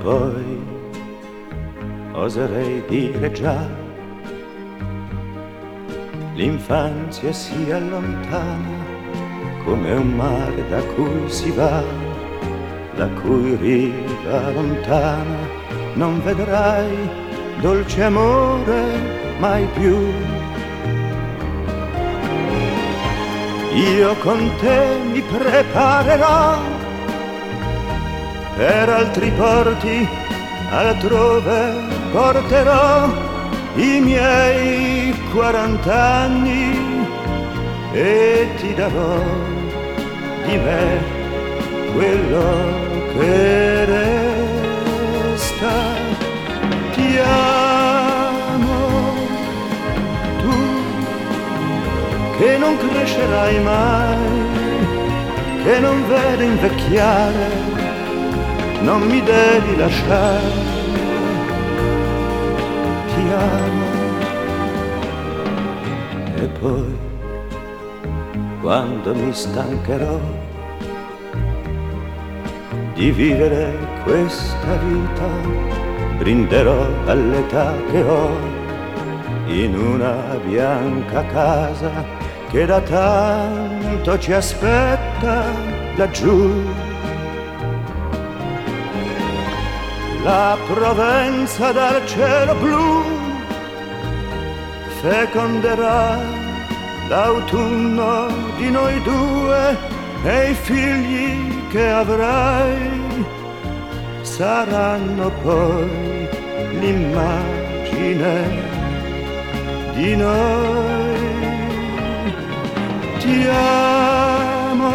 poi oserei dire già, l'infanzia si allontana come un mare da cui si va, la cui riva lontana non vedrai, dolce amore, mai più. Io con te mi preparerò per altri porti, altrove porterò i miei 40 anni e ti darò di me quello che resta. Ti amo, tu che non crescerai mai, che non vedi invecchiare, non mi devi lasciare. Ti amo. E poi, quando mi stancherò di vivere questa vita, brinderò all'età che ho in una bianca casa che da tanto ci aspetta laggiù. La Provenza dal cielo blu feconderà l'autunno di noi due e i figli che avrai saranno poi l'immagine di noi. Ti amo,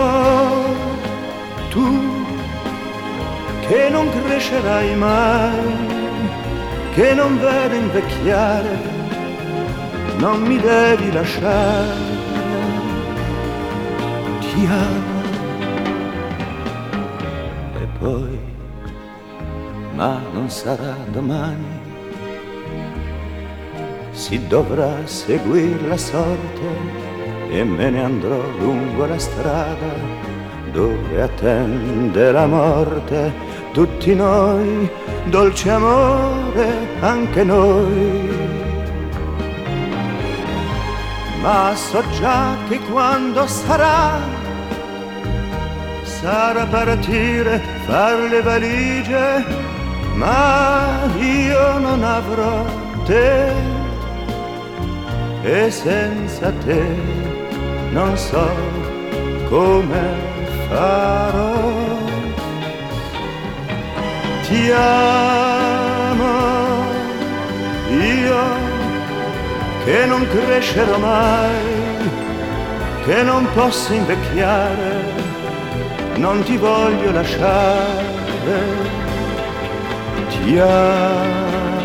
tu che non crescerai mai, che non vedi invecchiare, non mi devi lasciare. Ti amo. E poi, ma non sarà domani, si dovrà seguire la sorte e me ne andrò lungo la strada dove attende la morte. Tutti noi, dolce amore, anche noi. Ma so già che quando sarà partire, far le valigie, ma io non avrò te e senza te non so come farò. Ti amo, io che non crescerò mai, che non posso invecchiare, non ti voglio lasciare. Ti amo.